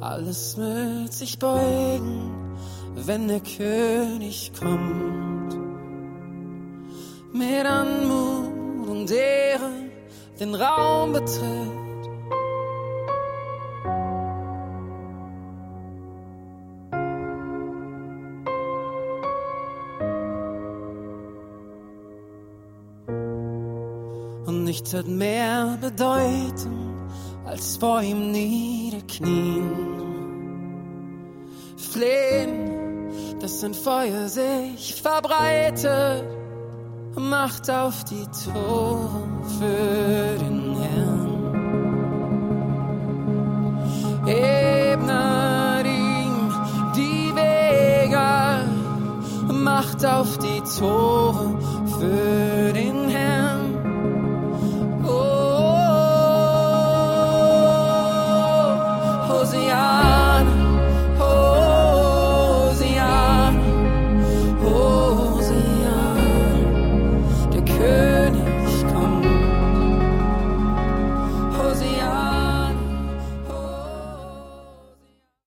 alles wird sich beugen, wenn der König kommt. Mit Anmut und Ehre den Raum betritt. Und nichts hat mehr Bedeutung, als vor ihm niederknien. Flehen, dass sein Feuer sich verbreitet, macht auf die Tore für den Herrn. Ebnet ihm die Wege, macht auf die Tore